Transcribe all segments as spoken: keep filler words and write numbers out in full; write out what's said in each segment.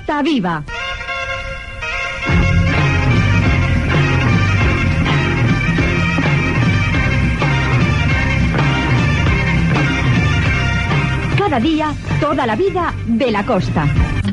Costa Viva. Cada día, toda la vida de la costa.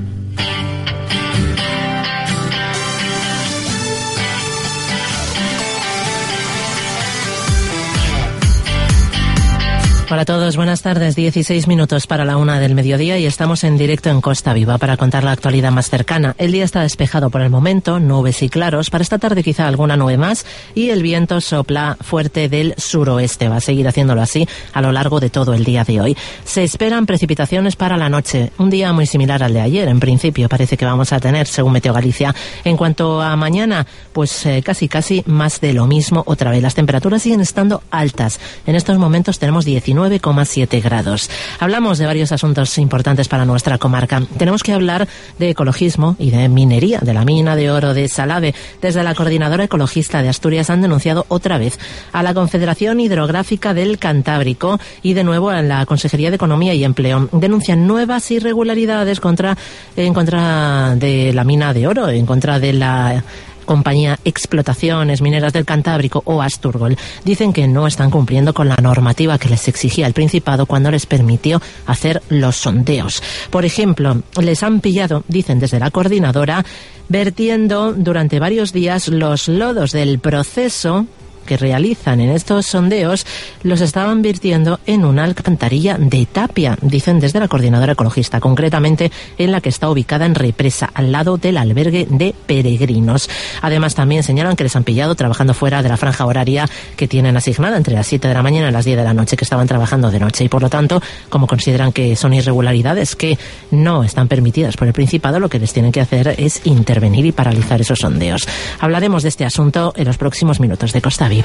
Hola a todos, buenas tardes, dieciséis minutos para la una del mediodía y estamos en directo en Costa Viva para contar la actualidad más cercana. El día está despejado por el momento, nubes y claros, para esta tarde quizá alguna nube más y el viento sopla fuerte del suroeste, va a seguir haciéndolo así a lo largo de todo el día de hoy. Se esperan precipitaciones para la noche, un día muy similar al de ayer, en principio parece que vamos a tener, según Meteo Galicia. En cuanto a mañana, pues eh, casi casi más de lo mismo otra vez. Las temperaturas siguen estando altas, en estos momentos tenemos diecinueve coma siete grados. Hablamos de varios asuntos importantes para nuestra comarca. Tenemos que hablar de ecologismo y de minería, de la mina de oro de Salave. Desde la Coordinadora Ecologista de Asturias han denunciado otra vez a la Confederación Hidrográfica del Cantábrico y de nuevo a la Consejería de Economía y Empleo. Denuncian nuevas irregularidades contra, en contra de la mina de oro, en contra de la compañía Explotaciones Mineras del Cantábrico o Asturgol. Dicen que no están cumpliendo con la normativa que les exigía el Principado cuando les permitió hacer los sondeos. Por ejemplo, les han pillado, dicen desde la coordinadora, vertiendo durante varios días los lodos del proceso que realizan en estos sondeos, los estaban vertiendo en una alcantarilla de Tapia, dicen desde la Coordinadora Ecologista, concretamente en la que está ubicada en Represa, al lado del albergue de peregrinos. Además, también señalan que les han pillado trabajando fuera de la franja horaria que tienen asignada entre las siete de la mañana y las diez de la noche, que estaban trabajando de noche, y por lo tanto, como consideran que son irregularidades que no están permitidas por el Principado, lo que les tienen que hacer es intervenir y paralizar esos sondeos. Hablaremos de este asunto en los próximos minutos de Costa Viva.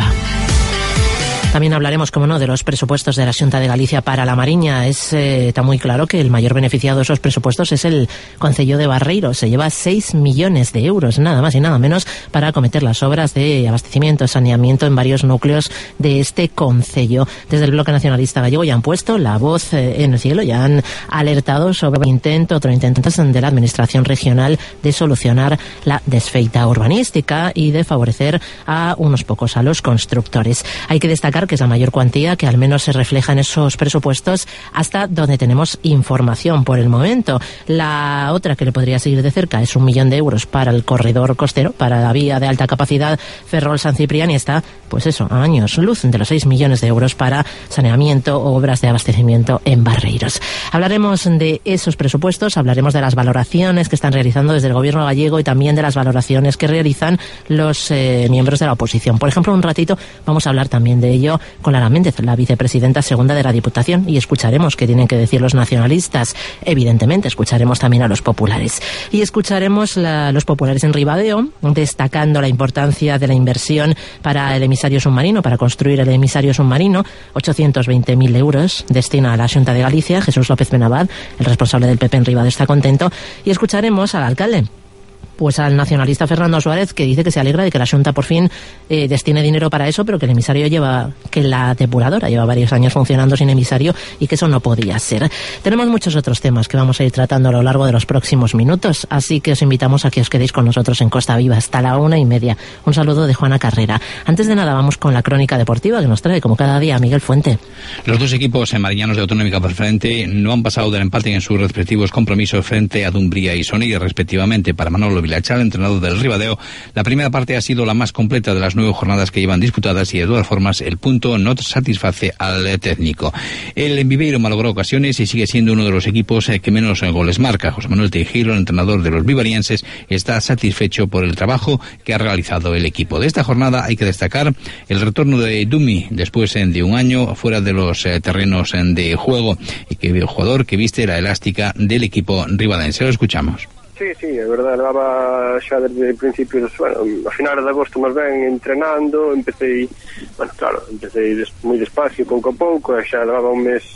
También hablaremos, como no, de los presupuestos de la Xunta de Galicia para la Mariña. Es, eh, está muy claro que el mayor beneficiado de esos presupuestos es el Concello de Barreiro. Se lleva seis millones de euros, nada más y nada menos, para acometer las obras de abastecimiento, saneamiento en varios núcleos de este concello. Desde el Bloque Nacionalista Gallego ya han puesto la voz eh, en el cielo, ya han alertado sobre el intento, otro intento de la Administración Regional de solucionar la desfeita urbanística y de favorecer a unos pocos, a los constructores. Hay que destacar que es la mayor cuantía que al menos se refleja en esos presupuestos hasta donde tenemos información por el momento. La otra que le podría seguir de cerca es un millón de euros para el corredor costero, para la vía de alta capacidad Ferrol-San Ciprián, y está, pues eso, a años luz de los seis millones de euros para saneamiento o obras de abastecimiento en Barreiros. Hablaremos de esos presupuestos, hablaremos de las valoraciones que están realizando desde el gobierno gallego y también de las valoraciones que realizan los eh, miembros de la oposición. Por ejemplo, un ratito vamos a hablar también de ello con Lara Méndez, la vicepresidenta segunda de la Diputación, y escucharemos qué tienen que decir los nacionalistas. Evidentemente, escucharemos también a los populares. Y escucharemos la, los populares en Ribadeo, destacando la importancia de la inversión para el emisario submarino, para construir el emisario submarino. ochocientos veinte mil euros destina a la Xunta de Galicia. Jesús López Benabad, el responsable del P P en Ribadeo, está contento. Y escucharemos al alcalde, pues al nacionalista Fernando Suárez, que dice que se alegra de que la Xunta por fin eh, destine dinero para eso, pero que el emisario lleva, que la depuradora lleva varios años funcionando sin emisario y que eso no podía ser. Tenemos muchos otros temas que vamos a ir tratando a lo largo de los próximos minutos, así que os invitamos a que os quedéis con nosotros en Costa Viva hasta la una y media. Un saludo de Juana Carrera. Antes de nada, vamos con la crónica deportiva que nos trae, como cada día, Miguel Fuente. Los dos equipos mariñanos de Autonómica Preferente no han pasado del empate en sus respectivos compromisos frente a Dumbría y Sonilla, respectivamente. Para Manolo Vilachal, entrenador del Ribadeo, la primera parte ha sido la más completa de las nueve jornadas que llevan disputadas y de todas formas el punto no satisface al técnico. El Viveiro malogró ocasiones y sigue siendo uno de los equipos que menos goles marca. José Manuel Teijeiro, el entrenador de los vivarienses, está satisfecho por el trabajo que ha realizado el equipo. De esta jornada hay que destacar el retorno de Dumi después de un año fuera de los terrenos de juego, y que el jugador que viste la elástica del equipo ribadense. Lo escuchamos. Sí, sí, é verdade, levaba xa desde principios, bueno, a finales de agosto máis ben entrenando, empecé, bueno, claro, empecé des, moi despacio, pouco a pouco, e xa levaba un mes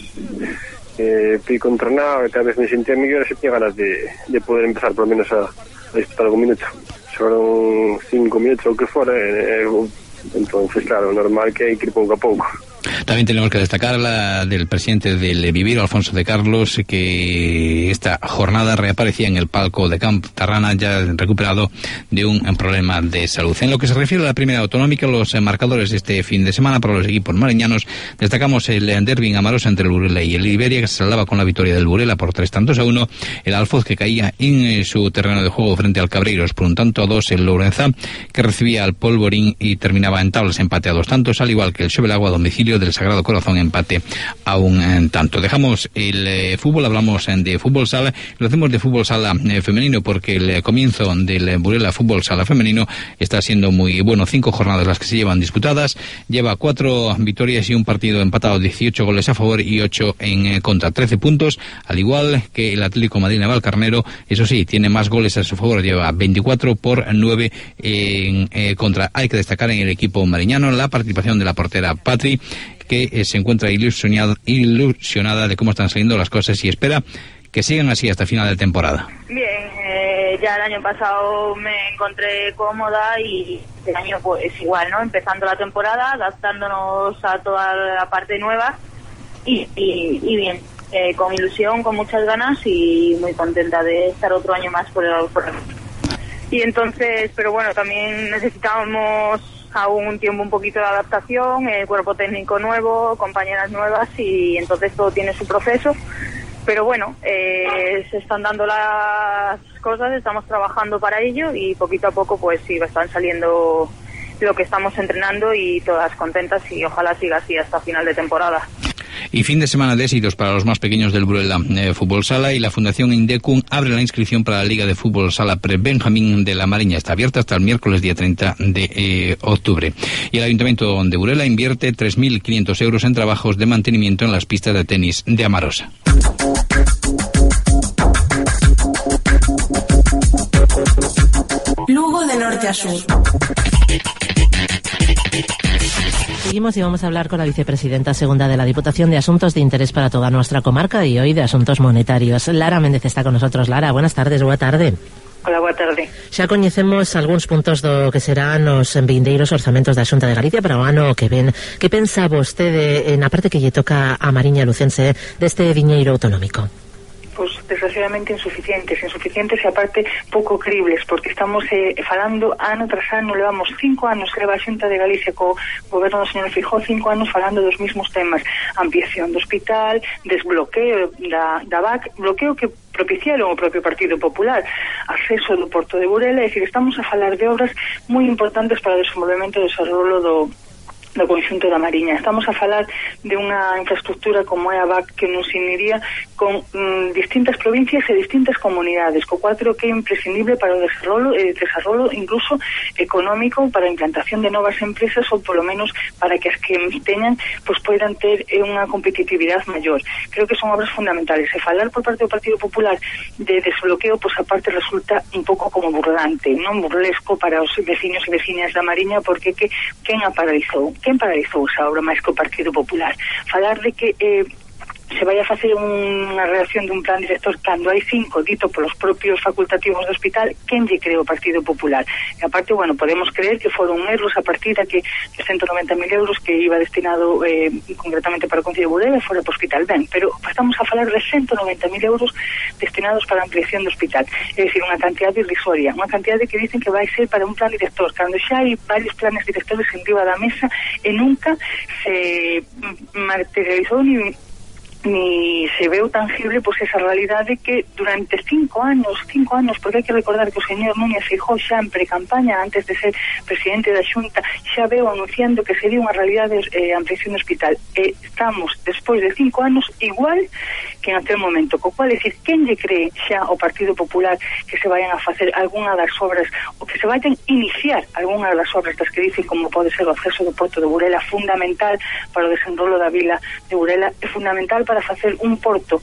eh, pico entrenado, e cada vez me sentía mellor, e xa tinha ganas de, de poder empezar por lo menos a, a disputar algún minuto. Foron cinco minutos ou que fora, e, e, entón, claro, normal que hai que ir pouco a pouco. También tenemos que destacar la del presidente del Viviro, Alfonso de Carlos, que esta jornada reaparecía en el palco de Camp Tarrana, ya recuperado de un problema de salud. En lo que se refiere a la primera autonómica, los marcadores de este fin de semana para los equipos mariñanos, destacamos el derbi en Amarosa entre el Burela y el Iberia, que se saldaba con la victoria del Burela por tres tantos a uno, el Alfoz, que caía en su terreno de juego frente al Cabreiros por un tanto a dos, el Lourenzá, que recibía al Polvorín y terminaba en tablas, empate a dos tantos, al igual que el Xovelagua a domicilio del Sagrado Corazón, empate a un tanto. Dejamos el eh, fútbol, hablamos eh, de fútbol sala, lo hacemos de fútbol sala eh, femenino, porque el eh, comienzo del Burela Fútbol Sala femenino está siendo muy bueno. Cinco jornadas las que se llevan disputadas, lleva cuatro victorias y un partido empatado, dieciocho goles a favor y ocho en eh, contra, trece puntos, al igual que el Atlético Madrid Navalcarnero. Eso sí, tiene más goles a su favor, lleva veinticuatro por nueve en eh, contra. Hay que destacar en el equipo mariñano la participación de la portera Patri, que eh, se encuentra ilusionada, ilusionada de cómo están saliendo las cosas y espera que sigan así hasta final de temporada. Bien, eh, ya el año pasado me encontré cómoda y este año pues igual, ¿no? Empezando la temporada, adaptándonos a toda la parte nueva y, y, y bien, eh, con ilusión, con muchas ganas y muy contenta de estar otro año más por el, por el... Y entonces, pero bueno, también necesitábamos aún un tiempo un poquito de adaptación, el cuerpo técnico nuevo, compañeras nuevas y entonces todo tiene su proceso. Pero bueno, eh, se están dando las cosas, estamos trabajando para ello y poquito a poco pues sí, están saliendo lo que estamos entrenando y todas contentas y ojalá siga así hasta final de temporada. Y fin de semana de éxitos para los más pequeños del Burela eh, Fútbol Sala, y la Fundación Indecum abre la inscripción para la Liga de Fútbol Sala Pre-Benjamín de la Mariña. Está abierta hasta el miércoles día treinta de eh, octubre. Y el Ayuntamiento de Burela invierte tres mil quinientos euros en trabajos de mantenimiento en las pistas de tenis de Amarosa. Lugo de norte a sur. Seguimos y vamos a hablar con la vicepresidenta segunda de la Diputación de Asuntos de Interés para toda nuestra comarca y hoy de Asuntos Monetarios. Lara Méndez está con nosotros. Lara, buenas tardes, boa tarde. Hola, boa tarde. Xa coñecemos algúns puntos do que serán os vindeiros orzamentos da Xunta de Galicia para o ano que ven. Que pensa vostede na parte que lle toca a Mariña Lucense deste viñeiro autonómico? Pois desgraciadamente insuficientes, insuficientes e aparte pouco cribles, porque estamos eh, falando ano tras ano, levamos cinco anos que leva a Xunta de Galicia co goberno do señor Feijóo, cinco anos falando dos mismos temas: ampliación do hospital, desbloqueo da, da V A C, bloqueo que propiciaron o propio Partido Popular, acceso do Porto de Burela, é dicir, estamos a falar de obras moi importantes para o desenvolvemento e desarrollo do do conxunto da Mariña. Estamos a falar de unha infraestructura como é a V A C que nos uniría con mm, distintas provincias e distintas comunidades, co cual creo que é imprescindible para o desarrollo, eh, desarrollo incluso económico, para a implantación de novas empresas ou polo menos para que as que teñan pues, poidan ter eh, unha competitividade maior. Creo que son obras fundamentales. E falar por parte do Partido Popular de desbloqueo, pois pues, aparte resulta un pouco como burlante, non burlesco para os veciños e veciñas da Mariña, porque que quen a paralizou? Quen paralizou esa obra máis que o Partido Popular? Falar de que eh, se vai a facer unha redacción dun plan director cando hai cinco dito polos propios facultativos do hospital, quen lle creou o Partido Popular? E aparte, bueno, podemos creer que foron erros a partir de que de ciento noventa mil euros que iba destinado eh, concretamente para o Concello de Burela fora para o hospital. Ben, pero estamos a falar de ciento noventa mil euros destinados para a ampliación do hospital, é dicir, unha cantidade irrisoria, unha cantidade que dicen que vai ser para un plan director, cando xa hai varios planes directores en riba da mesa e nunca se materializou ni ni se veu tangible pois esa realidade que durante cinco anos, cinco anos, porque hai que recordar que o señor Núñez Feijóo xa en pre-campaña, antes de ser presidente da Xunta, xa veu anunciando que sería unha realidade eh, ampliación do hospital. E estamos, despois de cinco anos, igual que en aquel momento, co cual, é dicir, quen lle cree xa ao Partido Popular que se vayan a facer algunha das obras, ou que se vayan iniciar algunha das obras das que dicen, como pode ser o acceso do Porto de Burela, fundamental para o desenrolo da vila de Burela, é fundamental para facer un porto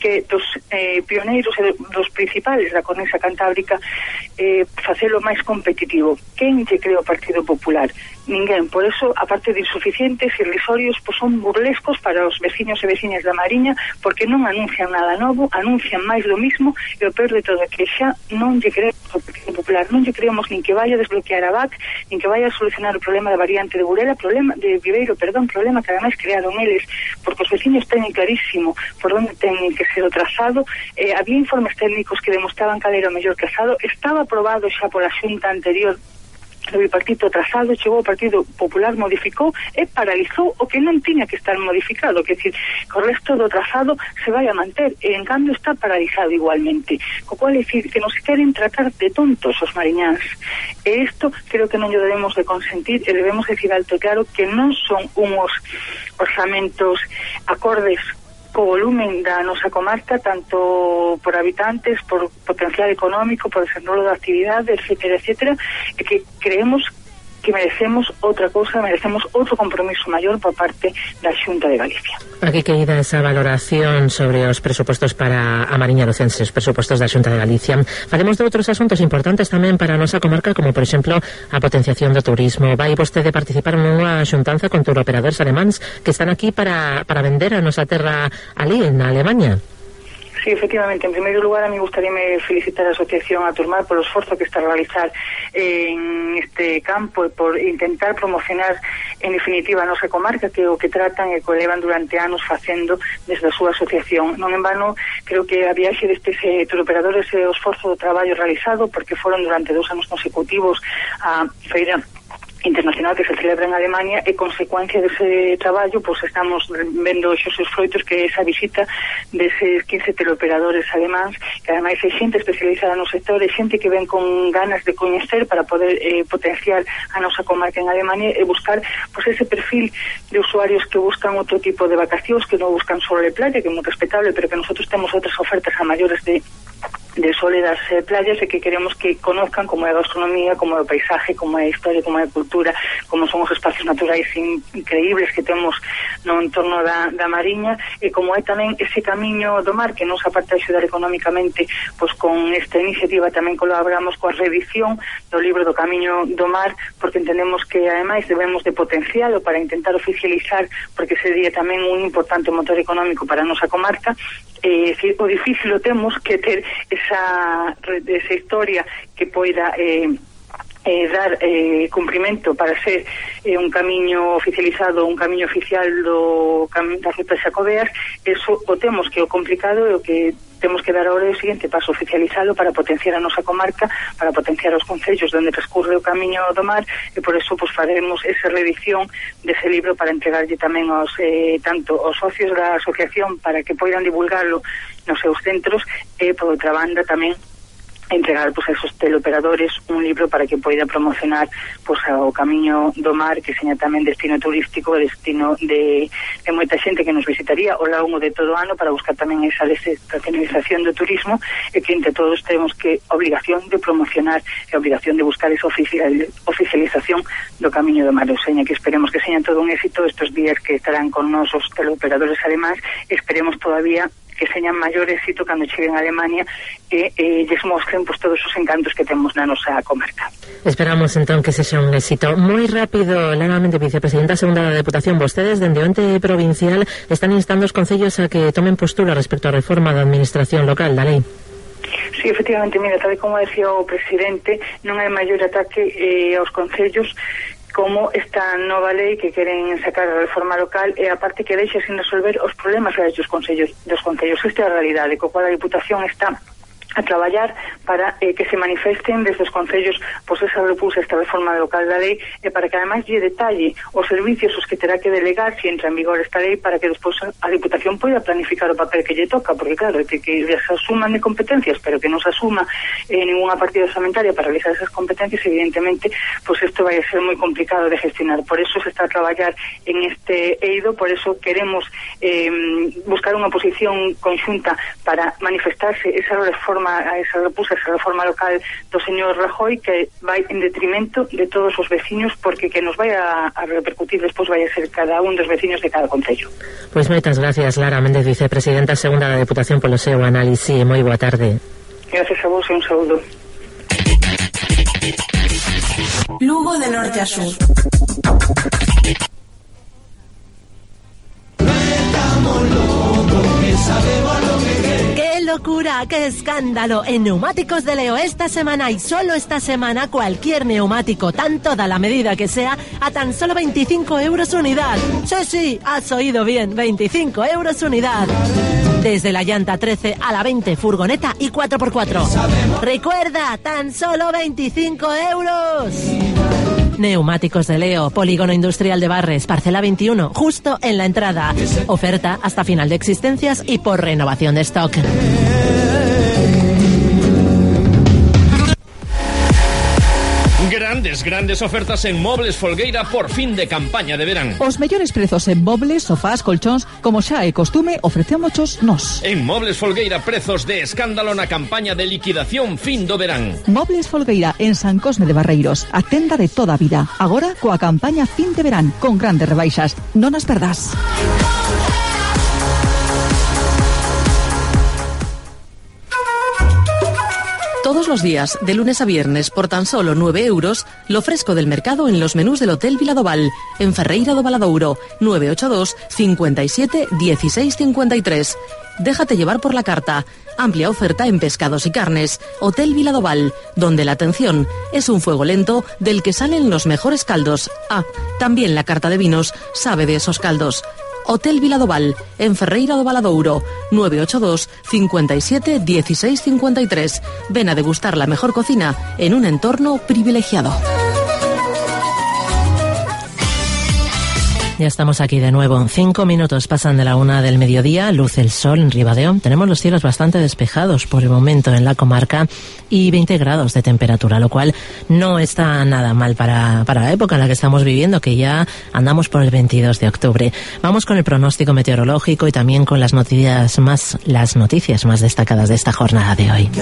que dos eh, pioneiros e dos principales da cornisa cantábrica eh, facelo máis competitivo. Quen lle crea o Partido Popular? Ninguén. Por eso, aparte de insuficientes e irrisorios, pues son burlescos para os veciños e veciñas da Mariña, porque non anuncian nada novo, anuncian máis do mismo, e o peor de todo é que xa non lle creemos o Partido Popular, non lle creemos nin que vaya a desbloquear a V A C, nin que vaya a solucionar o problema da variante de Burela, problema de Viveiro, perdón, problema que ademais crearon eles, porque os veciños teñen clarísimo por onde teñen que ser o trazado. Eh, había informes técnicos que demostraban cal era o mellor trazado, estaba aprobado xa pola xunta anterior do bipartito trazado, chegou o Partido Popular, modificou e paralizou o que non tiña que estar modificado, que decir, que o resto do trazado se vai a manter, e en cambio está paralizado igualmente, co cual é dicir que nos queren tratar de tontos os mariñáns, e isto creo que non lle debemos de consentir, e debemos decir alto claro que non son unhos orzamentos acordes co volumen da nosa comarca, tanto por habitantes, por potencial económico, por desenrolo da actividade, etcétera, etcétera, e que creemos que merecemos outra cousa, merecemos outro compromiso maior por parte da Xunta de Galicia. Aquí queda esa valoración sobre os presupostos para a Mariña Lucense, os presupostos da Xunta de Galicia. Falemos de outros asuntos importantes tamén para a nosa comarca, como por exemplo a potenciación do turismo. Vai vostede participar nunha xuntanza con turoperadores alemáns que están aquí para, para vender a nosa terra ali, na Alemania. Sí, efectivamente, en primeiro lugar a mí gustaríame felicitar a Asociación Aturmar polo esforzo que está a realizar en este campo e por intentar promocionar en definitiva a nosa comarca, que o que tratan e que levan durante anos facendo desde a súa asociación. Non en vano, creo que a viaxe destes eh, turoperadores e o esforzo do traballo realizado, porque foron durante dos anos consecutivos a feira internacional que se celebra en Alemania, e consecuencia dese traballo, pois estamos vendo os seus froitos, que é esa visita deses quince teleoperadores alemáns, que ademais é xente especializada no sector, é xente que ven con ganas de coñecer para poder eh, potenciar a nosa comarca en Alemania e buscar pois ese perfil de usuarios que buscan outro tipo de vacacións, que non buscan solo de playa, que é moi respetable, pero que nosotros temos outras ofertas a maiores de de sólidas eh, playas, e que queremos que conozcan como é a gastronomía, como é o paisaje, como é a historia, como é a cultura, como son os espacios naturais in, increíbles que temos no entorno da, da Mariña, e como é tamén ese camiño do mar, que nos aparte de axudar económicamente, pois con esta iniciativa tamén colaboramos coa reedición do libro do Camiño do Mar, porque entendemos que ademais debemos de potencialo para intentar oficializar, porque sería tamén un importante motor económico para a nosa comarca. Eh, si, o difícil o temos que ter esa, esa historia que poida eh, eh, dar eh, cumprimento para ser eh, un camiño oficializado, un camiño oficial do cam das rutas xacobeas. Eso o temos, que o complicado é o que temos que dar ahora o seguinte paso, oficializalo para potenciar a nosa comarca, para potenciar os concellos onde transcurre o Camiño do Mar, e por eso pues, faremos esa reedición dese libro para entregarlle tamén aos, eh, tanto aos socios da asociación para que poidan divulgarlo nos seus centros, e por outra banda tamén entregar pues, a esos teleoperadores un libro para que poida promocionar pues, o Camiño do Mar, que seña tamén destino turístico, destino de, de moita xente que nos visitaría ao longo de todo o ano, para buscar tamén esa desestacionalización do turismo, e que entre todos temos que obligación de promocionar e obligación de buscar esa oficial, oficialización do Camiño do Mar. O seña que esperemos que seña todo un éxito estes días que estarán con nos os teleoperadores alemáns, e esperemos todavía que señan maior éxito cando cheguen a Alemania e eh, lles mostren pues, todos os encantos que temos na nosa comarca. Esperamos entón que sexa un éxito. Moi rápido, Laramente, vicepresidenta segunda da Deputación, vostedes dende o ente provincial están instando os concellos a que tomen postura respecto á reforma da administración local da lei. Sí, efectivamente, mira, tal como decía o presidente, non hai maior ataque eh, aos concellos como esta nova lei que queren sacar a reforma local, e aparte que deixa sin resolver os problemas reais dos concellos, dos concellos. Esta é a realidade, co cual a Diputación está a traballar para eh, que se manifesten desde os concellos pois esa repulsa, esta reforma local da lei, e para que ademais lle detalle os servicios os que terá que delegar se entra en vigor esta lei, para que despois a Diputación poida planificar o papel que lle toca, porque claro, que, que se asuman de competencias pero que non se asuma eh, ninguna partida orzamentaria para realizar esas competencias, evidentemente pois isto vai a ser moi complicado de gestionar. Por eso se está a traballar en este eido, por eso queremos eh, buscar unha posición conxunta para manifestarse esa reforma reforma, a esa repusa esa reforma local do señor Rajoy, que vai en detrimento de todos os veciños, porque que nos vai a, a repercutir despois vai a ser cada un dos veciños de cada concello. Pois moitas gracias, Lara Méndez, vicepresidenta segunda da Deputación, polo seu análise. Moi boa tarde. Gracias a vos e un saúdo. Lugo de norte a sur. ¡Qué locura! ¡Qué escándalo! En Neumáticos de Leo esta semana y solo esta semana cualquier neumático, tanto da la medida que sea, a tan solo veinticinco euros unidad. Sí, sí, has oído bien, veinticinco euros unidad. Desde la llanta trece a la veinte, furgoneta y cuatro por cuatro. Recuerda, tan solo veinticinco euros. Neumáticos de Leo, Polígono Industrial de Barres, parcela veintiuno, justo en la entrada. Oferta hasta final de existencias y por renovación de stock. Grandes, grandes ofertas en Mobles Folgueira por fin de campaña de verán. Os mellores prezos en mobles, sofás, colchóns, como xa é costume, ofrecémochos nós. En Mobles Folgueira, prezos de escándalo na campaña de liquidación fin do verán. Mobles Folgueira en San Cosme de Barreiros, a tenda de toda a vida. Agora coa campaña fin de verán, con grandes rebaixas. Non as perdás. Todos los días, de lunes a viernes, por tan solo nueve euros, lo fresco del mercado en los menús del Hotel Viladoval, en Ferreira do Valadouro, nueve ocho dos, cinco siete, uno seis cinco tres. Déjate llevar por la carta. Amplia oferta en pescados y carnes. Hotel Viladoval, donde la atención es un fuego lento del que salen los mejores caldos. Ah, también la carta de vinos sabe de esos caldos. Hotel Viladoval, en Ferreira do Valadouro, nueve ocho dos, cinco siete, uno seis cinco tres. Ven a degustar la mejor cocina en un entorno privilegiado. Ya estamos aquí de nuevo. Cinco minutos pasan de la una del mediodía. Luce el sol en Ribadeo. Tenemos los cielos bastante despejados por el momento en la comarca y veinte grados de temperatura, lo cual no está nada mal para, para la época en la que estamos viviendo, que ya andamos por el veintidós de octubre. Vamos con el pronóstico meteorológico y también con las noticias más, las noticias más destacadas de esta jornada de hoy.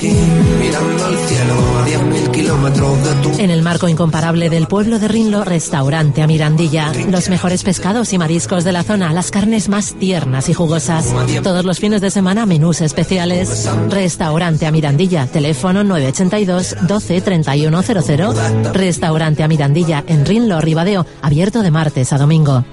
En el marco incomparable del pueblo de Rinlo, restaurante a Mirandilla. Los mejores pescados y mariscos de la zona, las carnes más tiernas y jugosas. Todos los fines de semana, menús especiales. Restaurante a Mirandilla, teléfono nueve ochenta y dos, doce, treinta y uno cero cero. Restaurante a Mirandilla, en Rinlo, Ribadeo, abierto de martes a domingo.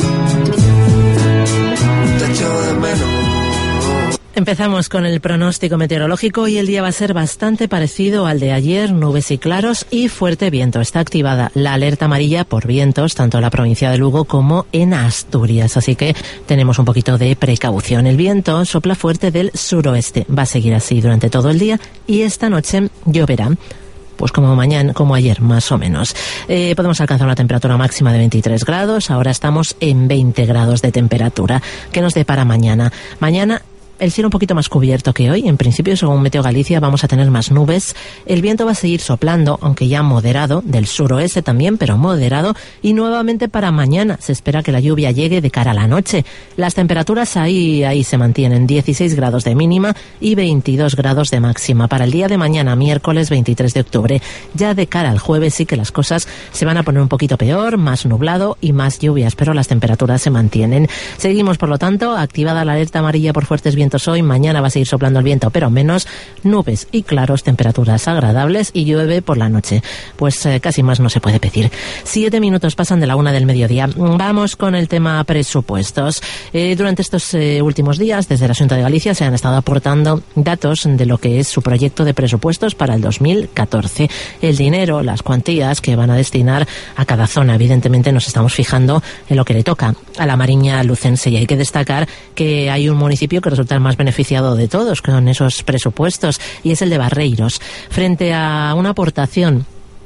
Empezamos con el pronóstico meteorológico y el día va a ser bastante parecido al de ayer, nubes y claros y fuerte viento. Está activada la alerta amarilla por vientos, tanto en la provincia de Lugo como en Asturias, así que tenemos un poquito de precaución. El viento sopla fuerte del suroeste, va a seguir así durante todo el día y esta noche lloverá. Pues como mañana, como ayer, más o menos. Eh, podemos alcanzar una temperatura máxima de veintitrés grados, ahora estamos en veinte grados de temperatura. ¿Qué nos depara mañana? Mañana el cielo un poquito más cubierto que hoy. En principio, según Meteo Galicia, vamos a tener más nubes. El viento va a seguir soplando, aunque ya moderado, del suroeste también, pero moderado. Y nuevamente para mañana se espera que la lluvia llegue de cara a la noche. Las temperaturas ahí, ahí se mantienen, dieciséis grados de mínima y veintidós grados de máxima. Para el día de mañana, miércoles veintitrés de octubre. Ya de cara al jueves sí que las cosas se van a poner un poquito peor, más nublado y más lluvias, pero las temperaturas se mantienen. Seguimos, por lo tanto, activada la alerta amarilla por fuertes vientos hoy. Mañana va a seguir soplando el viento, pero menos, nubes y claros, temperaturas agradables y llueve por la noche. Pues eh, casi más no se puede pedir. Siete minutos pasan de la una del mediodía. Vamos con el tema presupuestos. Eh, durante estos eh, últimos días, desde la Xunta de Galicia, se han estado aportando datos de lo que es su proyecto de presupuestos para el dos mil catorce. El dinero, las cuantías que van a destinar a cada zona. Evidentemente nos estamos fijando en lo que le toca a la Mariña Lucense, y hay que destacar que hay un municipio que resulta el más beneficiado de todos con esos presupuestos, y es el de Barreiros, frente a una aportación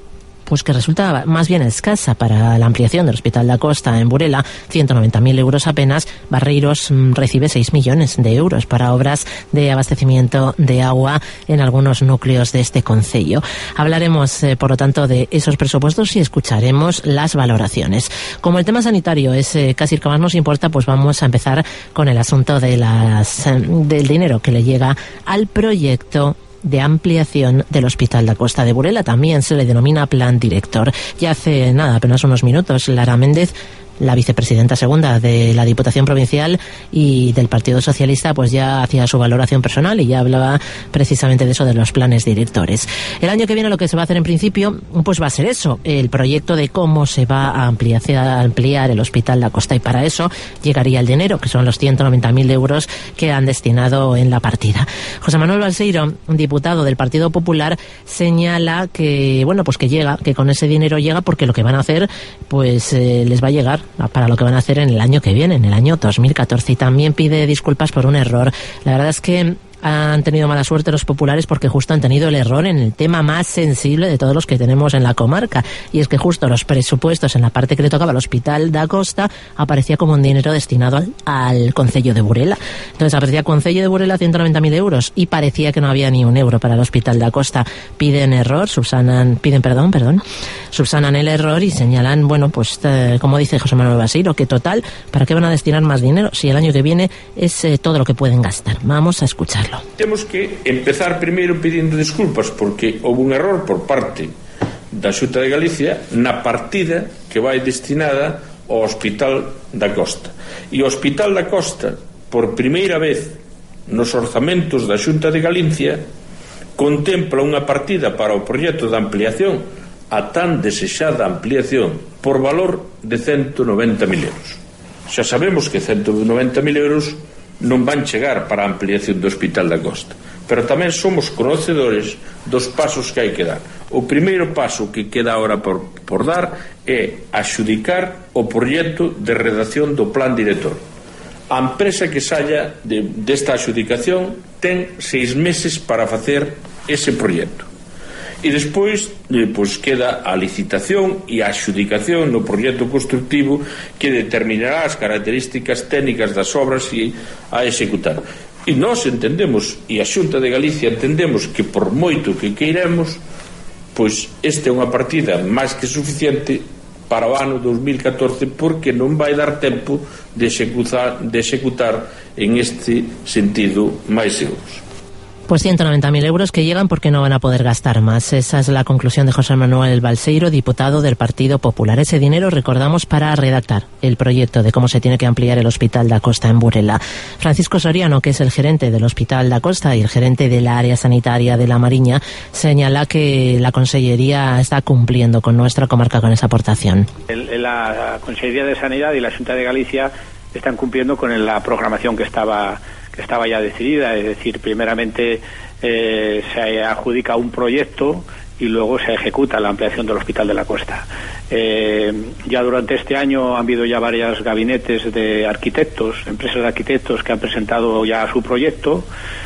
pues que resulta más bien escasa para la ampliación del Hospital da Costa en Burela, ciento noventa mil euros apenas. Barreiros recibe seis millones de euros para obras de abastecimiento de agua en algunos núcleos de este concello. Hablaremos, eh, por lo tanto, de esos presupuestos y escucharemos las valoraciones. Como el tema sanitario es eh, casi el que más nos importa, pues vamos a empezar con el asunto de las, eh, del dinero que le llega al proyecto de ampliación del Hospital da Costa de Burela. También se le denomina Plan Director. Ya hace nada, apenas unos minutos, Lara Méndez, la vicepresidenta segunda de la Diputación Provincial y del Partido Socialista, pues ya hacía su valoración personal y ya hablaba precisamente de eso, de los planes directores. El año que viene lo que se va a hacer en principio, pues va a ser eso, el proyecto de cómo se va a ampliar, a ampliar el Hospital da Costa, y para eso llegaría el dinero, que son los ciento noventa mil euros que han destinado en la partida. José Manuel Balseiro, diputado del Partido Popular, señala que, bueno, pues que llega, que con ese dinero llega porque lo que van a hacer, pues eh, les va a llegar para lo que van a hacer en el año que viene, en el año dos mil catorce, y también pide disculpas por un error. La verdad es que han tenido mala suerte los populares porque justo han tenido el error en el tema más sensible de todos los que tenemos en la comarca, y es que justo los presupuestos en la parte que le tocaba al Hospital da Costa aparecía como un dinero destinado al, al concello de Burela. Entonces aparecía concello de Burela ciento noventa mil euros y parecía que no había ni un euro para el Hospital da Costa. Piden error, subsanan, piden perdón, perdón, subsanan el error y señalan, bueno, pues eh, como dice José Manuel Balseiro, que total, ¿para qué van a destinar más dinero si el año que viene es eh, todo lo que pueden gastar? Vamos a escucharlo. Temos que empezar primeiro pedindo desculpas porque houve un error por parte da Xunta de Galicia na partida que vai destinada ao Hospital da Costa. E o Hospital da Costa, por primeira vez nos orzamentos da Xunta de Galicia, contempla unha partida para o proxecto de ampliación, a tan desexada ampliación, por valor de ciento noventa mil euros. Xa sabemos que ciento noventa mil euros non van chegar para a ampliación do Hospital da Costa, pero tamén somos conocedores dos pasos que hai que dar. O primeiro paso que queda ahora por, por dar é axudicar o proxecto de redacción do plan director. A empresa que saia de, desta axudicación ten seis meses para facer ese proxecto. E despois eh, pois queda a licitación e a axudicación no proxecto constructivo que determinará as características técnicas das obras e a executar. E nós entendemos, e a Xunta de Galicia entendemos, que por moito que queiremos, pois esta é unha partida máis que suficiente para o ano dos mil catorce, porque non vai dar tempo de executar, de executar en este sentido máis euros. Pues ciento noventa mil euros que llegan porque no van a poder gastar más. Esa es la conclusión de José Manuel Balseiro, diputado del Partido Popular. Ese dinero, recordamos, para redactar el proyecto de cómo se tiene que ampliar el Hospital da Costa en Burela. Francisco Soriano, que es el gerente del Hospital da Costa y el gerente del área sanitaria de La Mariña, señala que la Consellería está cumpliendo con nuestra comarca con esa aportación. El, la Consellería de Sanidad y la Xunta de Galicia están cumpliendo con la programación que estaba que estaba ya decidida, es decir, primeramente eh, se adjudica un proyecto y luego se ejecuta la ampliación del Hospital de la Costa. Eh, ya durante este año han habido ya varios gabinetes de arquitectos, empresas de arquitectos que han presentado ya su proyecto,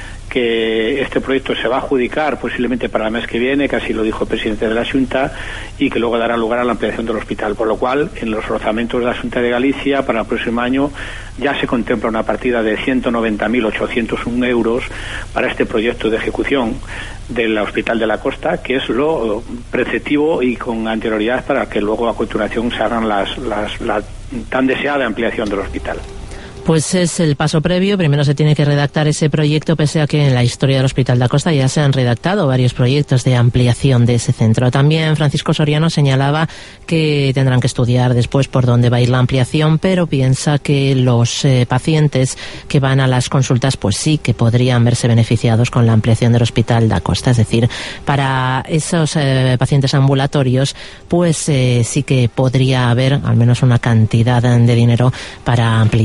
que este proyecto se va a adjudicar posiblemente para el mes que viene, que así lo dijo el presidente de la Xunta, y que luego dará lugar a la ampliación del hospital, por lo cual en los orzamentos de la Xunta de Galicia para el próximo año ya se contempla una partida de ciento noventa mil ochocientos uno euros para este proyecto de ejecución del Hospital de la Costa, que es lo preceptivo y con anterioridad para que luego a continuación se hagan las, las, la tan deseada ampliación del hospital. Pues es el paso previo. Primero se tiene que redactar ese proyecto, pese a que en la historia del Hospital da Costa ya se han redactado varios proyectos de ampliación de ese centro. También Francisco Soriano señalaba que tendrán que estudiar después por dónde va a ir la ampliación, pero piensa que los eh, pacientes que van a las consultas pues sí que podrían verse beneficiados con la ampliación del Hospital da Costa. Es decir, para esos eh, pacientes ambulatorios pues eh, sí que podría haber al menos una cantidad de dinero para ampliar esas zonas.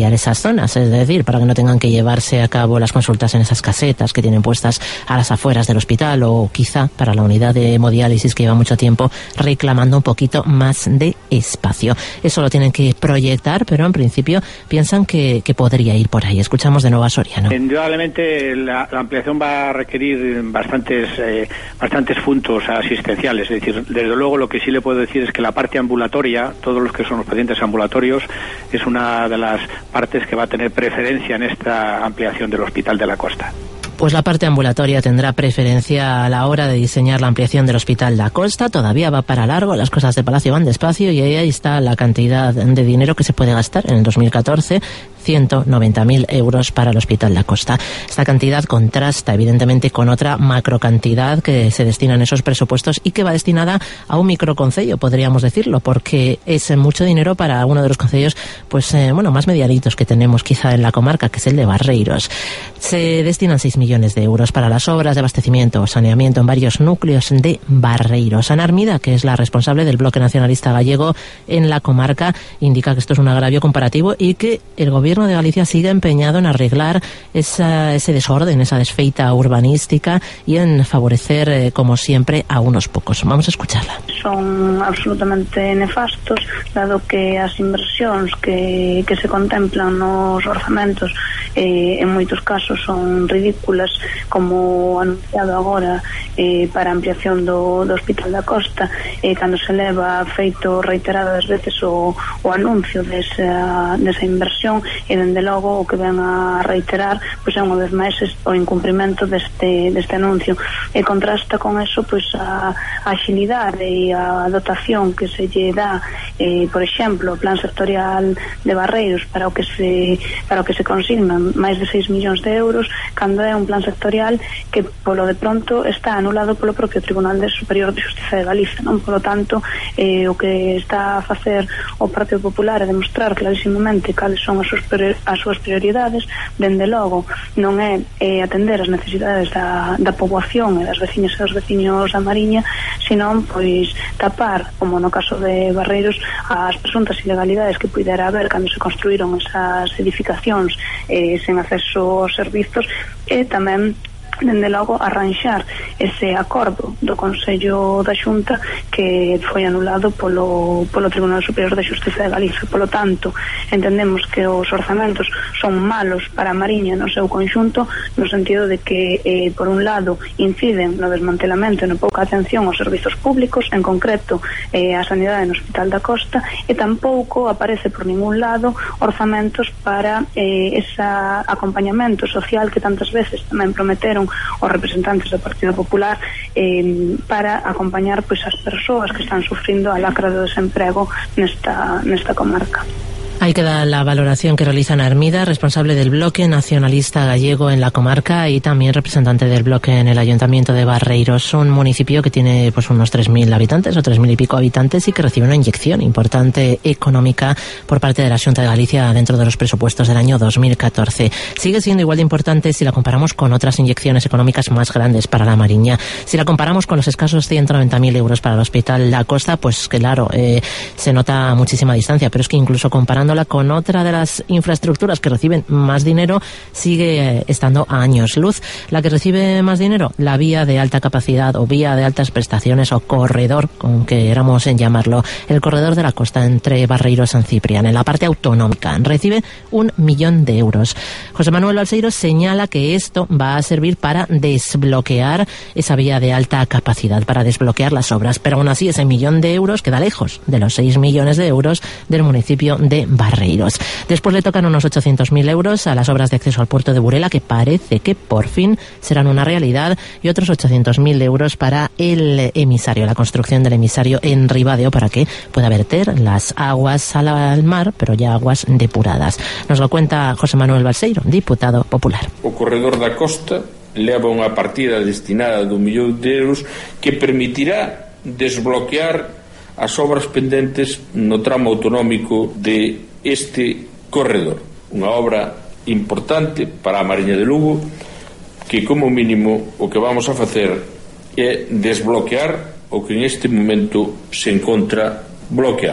personas, es decir, para que no tengan que llevarse a cabo las consultas en esas casetas que tienen puestas a las afueras del hospital, o quizá para la unidad de hemodiálisis que lleva mucho tiempo reclamando un poquito más de espacio. Eso lo tienen que proyectar, pero en principio piensan que, que podría ir por ahí. Escuchamos de nuevo a Soriano. Indudablemente la, la ampliación va a requerir bastantes eh, bastantes puntos asistenciales, es decir, desde luego lo que sí le puedo decir es que la parte ambulatoria, todos los que son los pacientes ambulatorios, es una de las partes que va a tener preferencia en esta ampliación del Hospital de la Costa. Pues la parte ambulatoria tendrá preferencia a la hora de diseñar la ampliación del Hospital da Costa. Todavía va para largo, las cosas de Palacio van despacio, y ahí está la cantidad de dinero que se puede gastar en el dos mil catorce, ciento noventa mil euros para el Hospital da Costa. Esta cantidad contrasta evidentemente con otra macrocantidad que se destina en esos presupuestos y que va destinada a un microconcello, podríamos decirlo, porque es mucho dinero para uno de los concellos pues eh, bueno, más medianitos que tenemos quizá en la comarca, que es el de Barreiros. Se destinan seis millones de euros para las obras de abastecimiento o saneamiento en varios núcleos de Barreiros. Ana Armida, que es la responsable del Bloque Nacionalista Gallego en la comarca, indica que esto es un agravio comparativo y que el gobierno de Galicia sigue empeñado en arreglar esa, ese desorden, esa desfeita urbanística y en favorecer, eh, como siempre, a unos pocos. Vamos a escucharla. Son absolutamente nefastos, dado que as inversións que, que se contemplan nos orzamentos eh, en moitos casos son ridículas, como anunciado agora eh, para a ampliación do, do Hospital da Costa, eh, cando se leva feito reiteradas veces o, o anuncio desa, desa inversión, e dende logo o que ven a reiterar pois é unha vez máis o incumprimento deste, deste anuncio, e contrasta con eso pois a, a agilidade e a dotación que se lle dá, eh, por exemplo, o plan sectorial de Barreiros, para o que se para o que se consignan máis de seis millóns de euros, cando é un plan sectorial que polo de pronto está anulado polo propio Tribunal de Superior de Xustiza de Galicia, non? Polo tanto, eh, o que está a facer o Partido Popular é demostrar clarísimamente cales son as súas, as súas prioridades. Dende logo non é eh, atender as necesidades da, da poboación e das veciñas e dos veciños da Mariña, senón pois tapar, como no caso de Barreiros, as presuntas ilegalidades que puidera haber cando se construíron esas edificacións eh, sen acceso aos servizos, e tamén dende logo arranxar ese acordo do Consello da Xunta que foi anulado polo, polo Tribunal Superior de Xustiza de Galicia. Polo tanto, entendemos que os orzamentos son malos para a Mariña no seu conxunto, no sentido de que eh, por un lado inciden no desmantelamento e no pouca atención aos servizos públicos, en concreto eh, a sanidade no Hospital da Costa, e tampouco aparece por ningún lado orzamentos para eh, ese acompañamento social que tantas veces tamén prometeron os representantes do Partido Popular eh, para acompañar pois as persoas que están sufrindo a lacra do desemprego nesta, nesta comarca. Ahí queda la valoración que realiza Ana Armida, responsable del Bloque Nacionalista Gallego en la comarca y también representante del bloque en el Ayuntamiento de Barreiros, un municipio que tiene pues unos tres mil habitantes o tres mil y pico habitantes y que recibe una inyección importante económica por parte de la Xunta de Galicia dentro de los presupuestos del año dos mil catorce. Sigue siendo igual de importante si la comparamos con otras inyecciones económicas más grandes para la Mariña. Si la comparamos con los escasos ciento noventa mil euros para el Hospital da Costa, pues claro, eh, se nota muchísima distancia, pero es que incluso comparando con otra de las infraestructuras que reciben más dinero, sigue estando a años luz. La que recibe más dinero, la vía de alta capacidad o vía de altas prestaciones o corredor, como queramos en llamarlo, el corredor de la costa entre Barreiros y San Ciprián, en la parte autonómica, recibe un millón de euros. José Manuel Balseiro señala que esto va a servir para desbloquear esa vía de alta capacidad, para desbloquear las obras, pero aún así ese millón de euros queda lejos de los seis millones de euros del municipio de Barreiros. Después le tocan unos ochocientos mil euros a las obras de acceso al puerto de Burela, que parece que por fin serán una realidad, y otros ochocientos mil euros para el emisario, la construcción del emisario en Ribadeo, para que pueda verter las aguas al mar, pero ya aguas depuradas. Nos lo cuenta José Manuel Balseiro, diputado popular. O corredor da costa leva unha partida destinada dun millón de euros que permitirá desbloquear as obras pendentes no tramo autonómico de este corredor, unha obra importante para a Mariña de Lugo, que como mínimo o que vamos a facer é desbloquear o que en este momento se encontra bloqueado.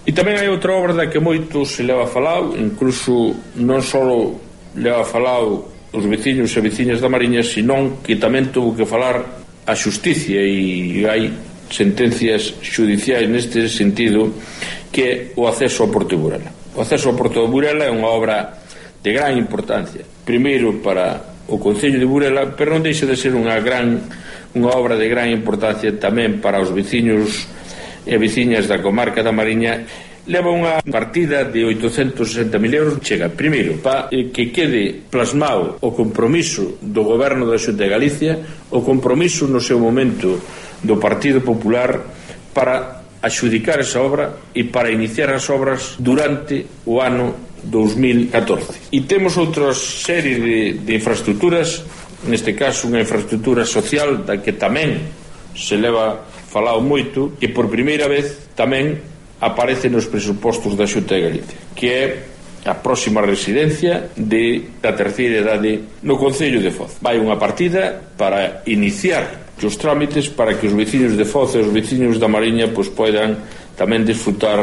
E tamén hai outra obra da que moito se leva falado, incluso non só leva falado os veciños e veciñas da Mariña, senón que tamén tuvo que falar a xusticia, e hai sentencias xudiciais neste sentido, que é o acceso ao Porto de Burela. O acceso ao Porto de Burela é unha obra de gran importancia, primeiro para o Concello de Burela, pero non deixa de ser unha gran unha obra de gran importancia tamén para os veciños e veciñas da comarca da Mariña. Leva unha partida de oitocentos sesenta mil euros. Chega, primeiro, para que quede plasmado o compromiso do Goberno da Xunta de Galicia, o compromiso no seu momento do Partido Popular para adxudicar esa obra e para iniciar as obras durante o ano dos mil catorce. E temos outra serie de, de infraestructuras, neste caso unha infraestructura social da que tamén se leva falado moito, que por primeira vez tamén aparece nos presupostos da Xunta de Galicia, que é a próxima residencia de, da terceira idade no Concello de Foz. Vai unha partida para iniciar os trámites para que os veciños de Foz e os veciños da Mariña pois poidan tamén disfrutar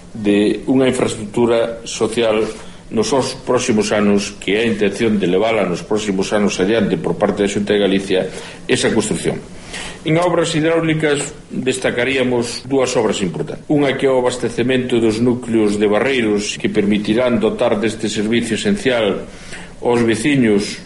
de unha infraestructura social nos próximos anos, que é a intención de levala nos próximos anos adiante por parte da Xunta de Galicia esa construción. En obras hidráulicas destacaríamos dúas obras importantes. Unha que é o abastecemento dos núcleos de Barreiros, que permitirán dotar deste servicio esencial aos veciños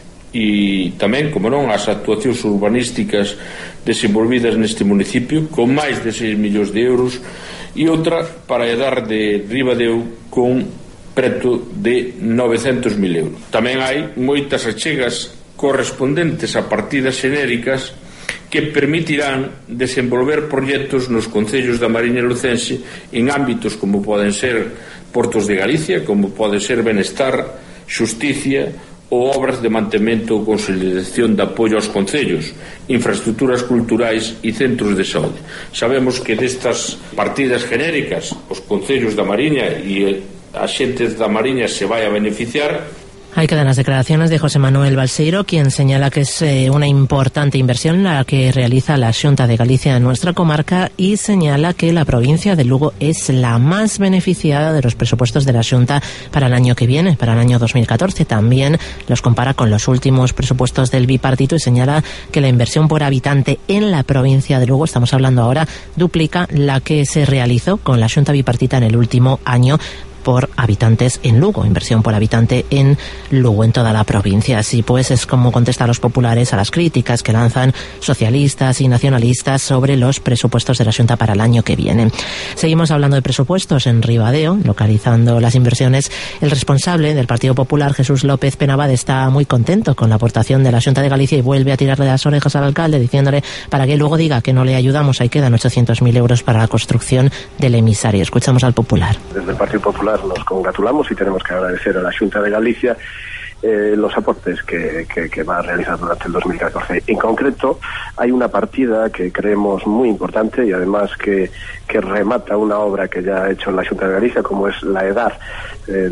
e tamén, como non, as actuacións urbanísticas desenvolvidas neste municipio, con máis de seis millóns de euros, e outra para Edar de Ribadeo con preto de novecentos mil euros. Tamén hai moitas achegas correspondentes a partidas xenéricas que permitirán desenvolver proxectos nos concellos da Mariña Lucense en ámbitos como poden ser Portos de Galicia, como pode ser Benestar, Xusticia ou obras de mantemento ou consolidación de apoio aos concellos, infraestructuras culturais e centros de saúde. Sabemos que destas partidas genéricas os concellos da Mariña e a xente da Mariña se vai a beneficiar. Ahí quedan las declaraciones de José Manuel Balseiro, quien señala que es eh, una importante inversión la que realiza la Xunta de Galicia en nuestra comarca, y señala que la provincia de Lugo es la más beneficiada de los presupuestos de la Xunta para el año que viene, para el año dos mil catorce. También los compara con los últimos presupuestos del bipartito y señala que la inversión por habitante en la provincia de Lugo, estamos hablando ahora, duplica la que se realizó con la Xunta bipartita en el último año por habitantes en Lugo, inversión por habitante en Lugo, en toda la provincia. Así pues es como contestan los populares a las críticas que lanzan socialistas y nacionalistas sobre los presupuestos de la Xunta para el año que viene. Seguimos hablando de presupuestos en Ribadeo, localizando las inversiones. El responsable del Partido Popular, Jesús López Penabade, está muy contento con la aportación de la Xunta de Galicia y vuelve a tirarle las orejas al alcalde diciéndole para que luego diga que no le ayudamos. Ahí quedan ochocientos mil euros para la construcción del emisario. Escuchamos al popular. Desde el Partido Popular nos congratulamos y tenemos que agradecer a la Xunta de Galicia eh, los aportes que, que, que va a realizar durante el dos mil catorce. En concreto, hay una partida que creemos muy importante y además que, que remata una obra que ya ha hecho la Xunta de Galicia, como es la Edar eh,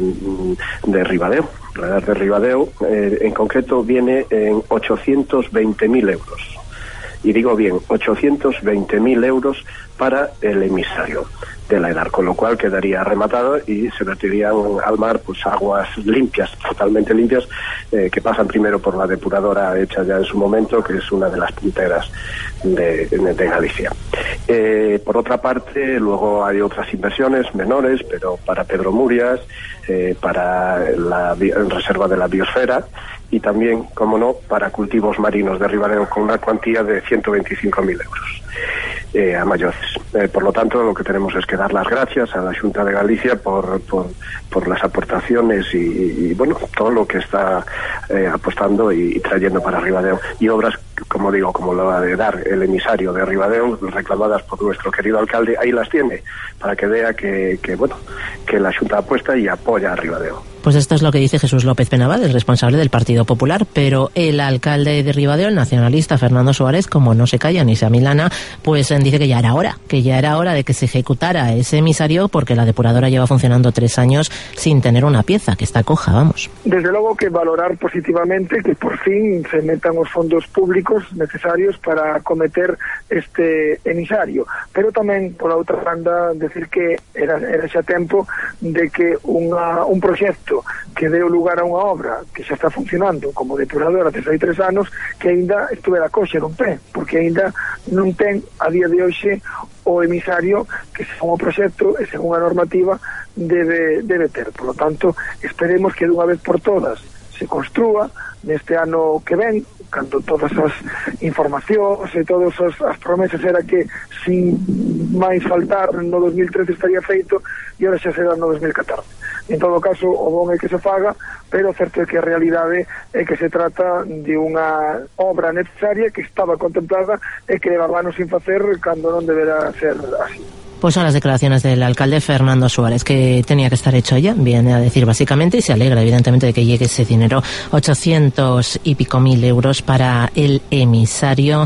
de Ribadeo. La Edar de Ribadeo, eh, en concreto, viene en ochocientos veinte mil euros. Y digo bien, ochocientos veinte mil euros para el emisario de la Edar, con lo cual quedaría rematado y se vertirían al mar pues aguas limpias, totalmente limpias, eh, que pasan primero por la depuradora hecha ya en su momento, que es una de las punteras de, de, de Galicia. Eh, por otra parte, luego hay otras inversiones menores, pero para Pedro Murias, eh, para la reserva de la biosfera, y también, como no, para cultivos marinos de Ribadeo, con una cuantía de ciento veinticinco mil euros eh, a mayores. Eh, por lo tanto, lo que tenemos es que dar las gracias a la Xunta de Galicia por, por, por las aportaciones y, y, bueno, todo lo que está eh, apostando y, y trayendo para Ribadeo. Y obras, como digo, como la de dar el emisario de Ribadeo, reclamadas por nuestro querido alcalde, ahí las tiene, para que vea que, que bueno, que la Xunta apuesta y apoya a Ribadeo. Pues esto es lo que dice Jesús López Penabade, el responsable del Partido Popular, pero el alcalde de Ribadeo, el nacionalista Fernando Suárez, como no se calla ni se amilana, pues dice que ya era hora, que ya era hora de que se ejecutara ese emisario, porque la depuradora lleva funcionando tres años sin tener una pieza, que está coja, vamos. Desde logo que valorar positivamente que por fin se metan os fondos públicos técnicos necesarios para acometer este emisario. Pero tamén, pola outra banda, decir que era, era xa tempo de que unha, un proxecto que deu lugar a unha obra que xa está funcionando como depuradora desde hai tres anos, que aínda estuvera coxe dun pé, porque aínda non ten a día de hoxe o emisario que según o proxecto e según a normativa debe, debe ter. Por lo tanto, esperemos que dunha vez por todas se construa neste ano que ven, cando todas as informacións e todas as, as promesas era que sin máis faltar no dos mil trece estaría feito, e ahora xa será no dos mil catorce. En todo caso, o bon é que se faga, pero certo é que a realidade é que se trata de unha obra necesaria que estaba contemplada e que levaba anos sin facer cando non deberá ser así. Pues son las declaraciones del alcalde Fernando Suárez, que tenía que estar hecho ya, viene a decir básicamente, y se alegra evidentemente de que llegue ese dinero, ochocientos y pico mil euros para el emisario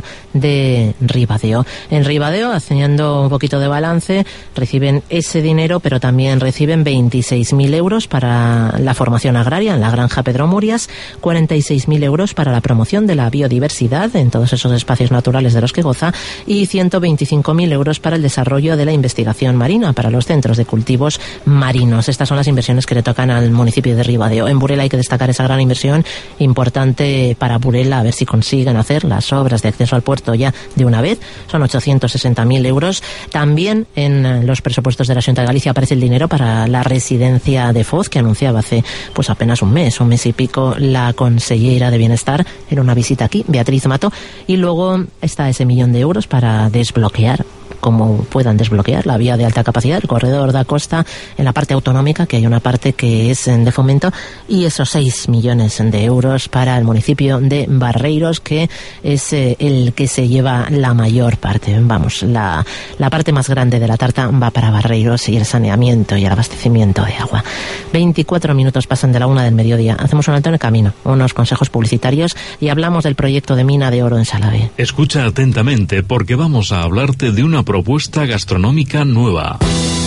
de Ribadeo. En Ribadeo, haciendo un poquito de balance, reciben ese dinero, pero también reciben veintiséis mil euros para la formación agraria en la granja Pedro Murias, cuarenta y seis mil euros para la promoción de la biodiversidad en todos esos espacios naturales de los que goza, y ciento veinticinco mil euros para el desarrollo de la investigación marina para los centros de cultivos marinos. Estas son las inversiones que le tocan al municipio de Ribadeo. En Burela hay que destacar esa gran inversión importante para Burela, a ver si consiguen hacer las obras de acceso al puerto ya de una vez. Son ochocientos sesenta mil euros. También en los presupuestos de la Xunta de Galicia aparece el dinero para la residencia de Foz, que anunciaba hace pues apenas un mes, un mes y pico, la consellera de Bienestar en una visita aquí, Beatriz Mato. Y luego está ese millón de euros para desbloquear, como puedan desbloquear, la vía de alta capacidad, el corredor da Costa en la parte autonómica, que hay una parte que es de fomento, y esos seis millones de euros para el municipio de Barreiros, que es eh, el que se lleva la mayor parte. Vamos, la, la parte más grande de la tarta va para Barreiros y el saneamiento y el abastecimiento de agua. veinticuatro minutos pasan de la una del mediodía. Hacemos un alto en el camino, unos consejos publicitarios, y hablamos del proyecto de mina de oro en Salavé. Escucha atentamente, porque vamos a hablarte de una propuesta gastronómica nueva.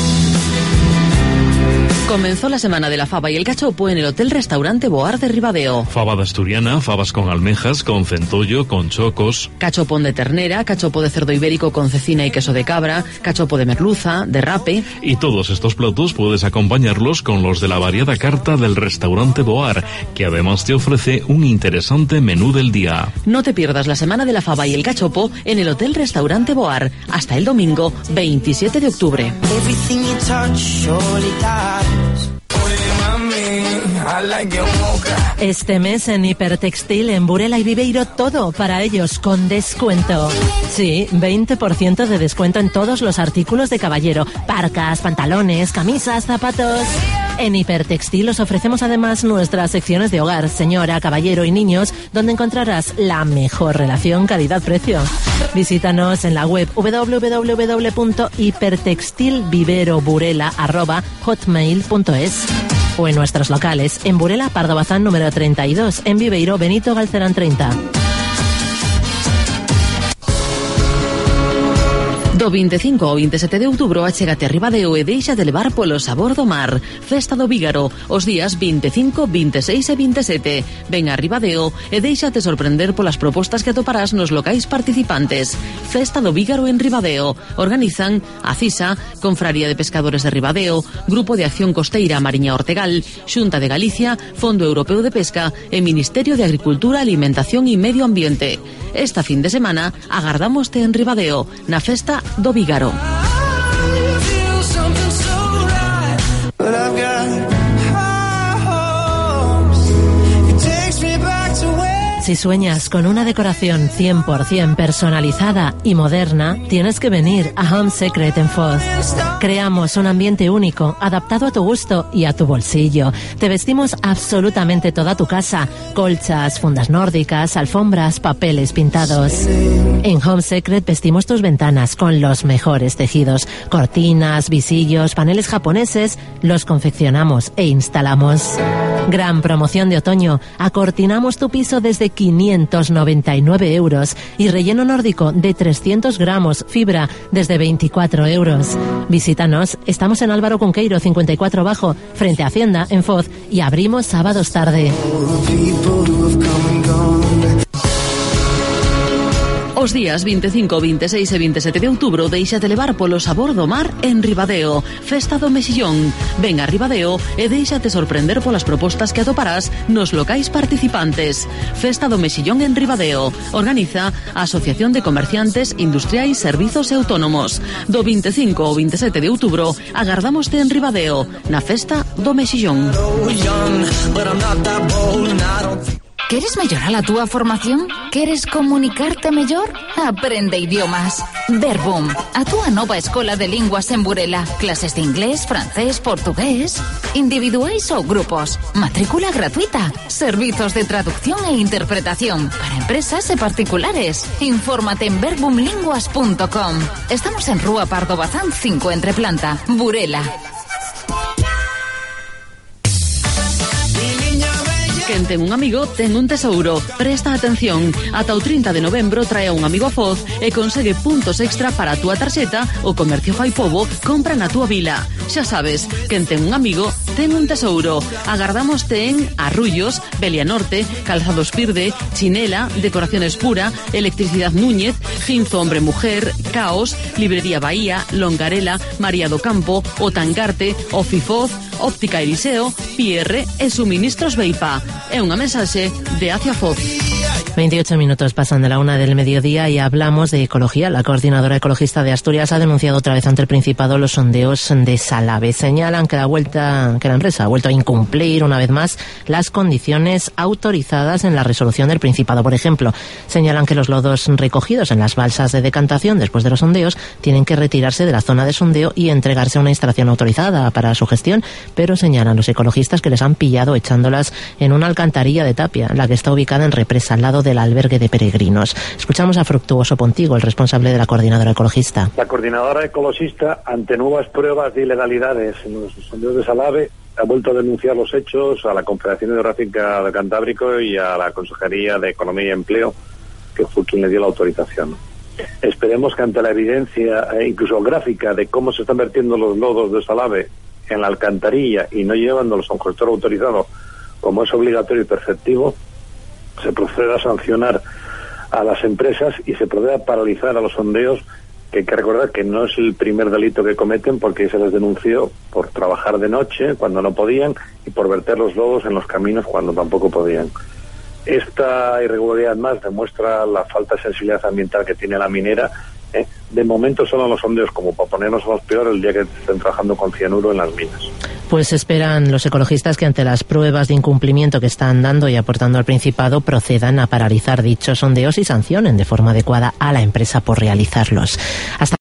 Comenzó la semana de la fava y el cachopo en el Hotel Restaurante Boar de Ribadeo. Fava de asturiana, fabas con almejas, con centollo, con chocos. Cachopón de ternera, cachopo de cerdo ibérico con cecina y queso de cabra, cachopo de merluza, de rape. Y todos estos platos puedes acompañarlos con los de la variada carta del Restaurante Boar, que además te ofrece un interesante menú del día. No te pierdas la semana de la fava y el cachopo en el Hotel Restaurante Boar hasta el domingo veintisiete de octubre. Este mes en Hipertextil en Burela y Viveiro, todo para ellos con descuento. Sí, veinte por ciento de descuento en todos los artículos de caballero, parcas, pantalones, camisas, zapatos. En Hipertextil os ofrecemos además nuestras secciones de hogar, señora, caballero y niños, donde encontrarás la mejor relación calidad-precio. Visítanos en la web doble u doble u doble u punto hipertextilviveroburela arroba hotmail punto es o en nuestros locales en Burela, Pardo Bazán número treinta y dos, en Viveiro, Benito Galcerán treinta. Do veinticinco ao veintisiete de outubro achégate a Ribadeo e deixa de levar polo sabor do mar. Festa do Vígaro, os días veinticinco, veintiséis e veintisiete. Ven a Ribadeo e deixate sorprender polas propostas que atoparás nos locais participantes. Festa do Vígaro en Ribadeo. Organizan a CISA, Confraría de Pescadores de Ribadeo, Grupo de Acción Costeira Mariña Ortegal, Xunta de Galicia, Fondo Europeo de Pesca e Ministerio de Agricultura, Alimentación e Medio Ambiente. Esta fin de semana agardámoste en Ribadeo, na Festa do Vígaro. Si sueñas con una decoración cien por ciento personalizada y moderna, tienes que venir a Home Secret en Foz. Creamos un ambiente único, adaptado a tu gusto y a tu bolsillo. Te vestimos absolutamente toda tu casa: colchas, fundas nórdicas, alfombras, papeles pintados. En Home Secret vestimos tus ventanas con los mejores tejidos, cortinas, visillos, paneles japoneses, los confeccionamos e instalamos. Gran promoción de otoño, acortinamos tu piso desde quinientos noventa y nueve euros y relleno nórdico de trescientos gramos, fibra desde veinticuatro euros. Visítanos, estamos en Álvaro Cunqueiro cincuenta y cuatro Bajo, frente a Hacienda, en Foz, y abrimos sábados tarde. Os días veinticinco, veintiséis e veintisiete de outubro deixate levar polo sabor do mar en Ribadeo. Festa do Mexillón. Ven a Ribadeo e deixate sorprender polas propostas que atoparás nos locais participantes. Festa do Mexillón en Ribadeo. Organiza a Asociación de Comerciantes Industriais, Servizos e Autónomos. Do veinticinco ao veintisiete de outubro agardámoste en Ribadeo na Festa do Mexillón. ¿Quieres mejorar la túa formación? ¿Quieres comunicarte mellor? Aprende idiomas. Verbum, a túa nova escola de linguas en Burela. Clases de inglés, francés, portugués. Individuais ou grupos. Matrícula gratuita. Servizos de traducción e interpretación para empresas e particulares. Infórmate en verbum linguas punto com. Estamos en Rúa Pardo Bazán cinco entre planta, Burela. Quen ten un amigo ten un tesouro. Presta atención. Ata o trinta de novembro trae a un amigo a Foz e consegue puntos extra para a túa tarxeta. O comercio fai pobo, compra na túa vila. Xa sabes, quen ten un amigo ten un tesouro. Agardámoste en Arrullos, Belia Norte, Calzados Pirde, Chinela, Decoraciones Pura, Electricidad Núñez, Ginzo Hombre Mujer, Caos, Librería Bahía, Longarela, María do Campo, O Tangarte, Ofifoz, Óptica Eliseo, P R e Suministros Beipa. É unha mensaxe de Hacia Foz. veintiocho minutos pasan de la una del mediodía y hablamos de ecología. La coordinadora ecologista de Asturias ha denunciado otra vez ante el Principado los sondeos de Salave. Señalan que la vuelta, que la empresa ha vuelto a incumplir una vez más las condiciones autorizadas en la resolución del Principado. Por ejemplo, señalan que los lodos recogidos en las balsas de decantación después de los sondeos tienen que retirarse de la zona de sondeo y entregarse a una instalación autorizada para su gestión, pero señalan los ecologistas que les han pillado echándolas en una alcantarilla de Tapia, la que está ubicada en Represa, al lado del albergue de peregrinos. Escuchamos a Fructuoso Pontigo, el responsable de la coordinadora ecologista. La coordinadora ecologista, ante nuevas pruebas de ilegalidades en los sondeos de Salave, ha vuelto a denunciar los hechos a la Confederación Hidrográfica del Cantábrico y a la Consejería de Economía y Empleo, que fue quien le dio la autorización. Esperemos que ante la evidencia, eh, incluso gráfica, de cómo se están vertiendo los lodos de Salave en la alcantarilla y no llevándolos a un gestor autorizado, como es obligatorio y perceptivo, se proceda a sancionar a las empresas y se proceda a paralizar a los sondeos, que hay que recordar que no es el primer delito que cometen, porque se les denunció por trabajar de noche cuando no podían y por verter los lodos en los caminos cuando tampoco podían. Esta irregularidad más demuestra la falta de sensibilidad ambiental que tiene la minera. ¿eh? De momento solo los sondeos, como para ponernos a los peor el día que estén trabajando con cianuro en las minas. Pues esperan los ecologistas que ante las pruebas de incumplimiento que están dando y aportando al Principado procedan a paralizar dichos sondeos y sancionen de forma adecuada a la empresa por realizarlos. Hasta